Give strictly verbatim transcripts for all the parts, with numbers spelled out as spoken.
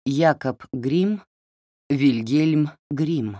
Якоб Грим, Вильгельм Грим.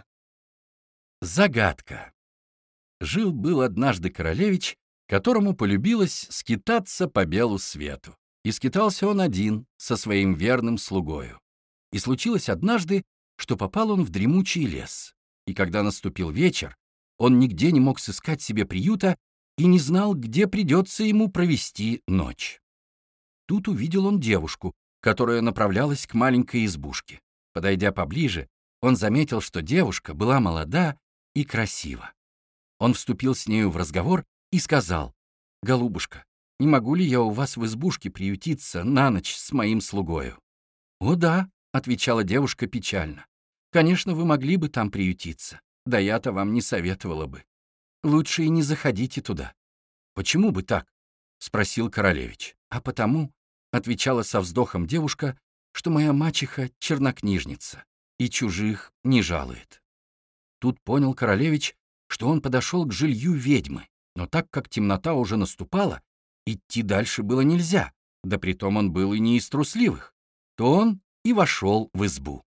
Загадка. Жил-был однажды королевич, которому полюбилось скитаться по белу свету. И скитался он один со своим верным слугою. И случилось однажды, что попал он в дремучий лес. И когда наступил вечер, он нигде не мог сыскать себе приюта и не знал, где придется ему провести ночь. Тут увидел он девушку, которая направлялась к маленькой избушке. Подойдя поближе, он заметил, что девушка была молода и красива. Он вступил с нею в разговор и сказал: «Голубушка, не могу ли я у вас в избушке приютиться на ночь с моим слугою?» «О да», — отвечала девушка печально. «Конечно, вы могли бы там приютиться. Да я-то вам не советовала бы. Лучше и не заходите туда». «Почему бы так?» — спросил королевич. «А потому», — отвечала со вздохом девушка, «что моя мачеха чернокнижница и чужих не жалует». Тут понял королевич, что он подошел к жилью ведьмы, но так как темнота уже наступала, идти дальше было нельзя, да притом он был и не из трусливых, то он и вошел в избу.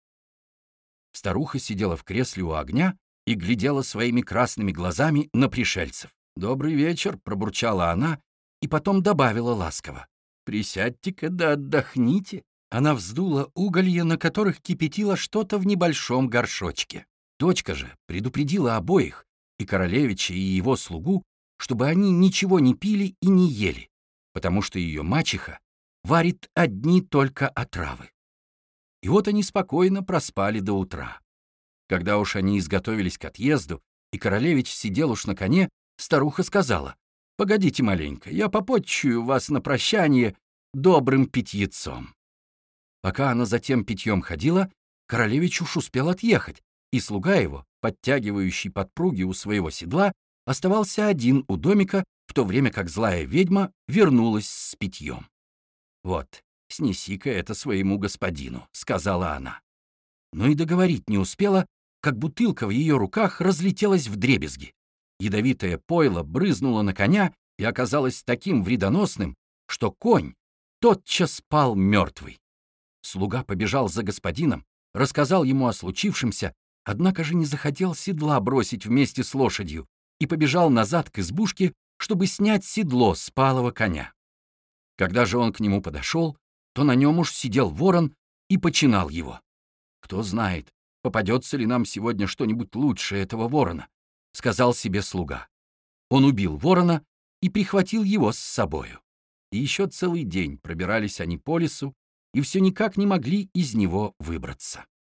Старуха сидела в кресле у огня и глядела своими красными глазами на пришельцев. «Добрый вечер», — пробурчала она, и потом добавила ласково: «Присядьте-ка да отдохните». Она вздула уголья, на которых кипятило что-то в небольшом горшочке. Дочка же предупредила обоих, и королевича, и его слугу, чтобы они ничего не пили и не ели, потому что ее мачеха варит одни только отравы. И вот они спокойно проспали до утра. Когда уж они изготовились к отъезду, и королевич сидел уж на коне, старуха сказала: «Погодите маленько, я попотчую вас на прощание добрым питьецом». Пока она за тем питьем ходила, королевич уж успел отъехать, и слуга его, подтягивающий подпруги у своего седла, оставался один у домика, в то время как злая ведьма вернулась с питьем. «Вот, снеси-ка это своему господину», — сказала она. Но и договорить не успела, как бутылка в ее руках разлетелась вдребезги. Ядовитое пойло брызнуло на коня и оказалось таким вредоносным, что конь тотчас пал мертвый. Слуга побежал за господином, рассказал ему о случившемся, однако же не захотел седла бросить вместе с лошадью и побежал назад к избушке, чтобы снять седло с палого коня. Когда же он к нему подошел, то на нем уж сидел ворон и починал его. «Кто знает, попадется ли нам сегодня что-нибудь лучше этого ворона», — сказал себе слуга. Он убил ворона и прихватил его с собою. И еще целый день пробирались они по лесу и все никак не могли из него выбраться.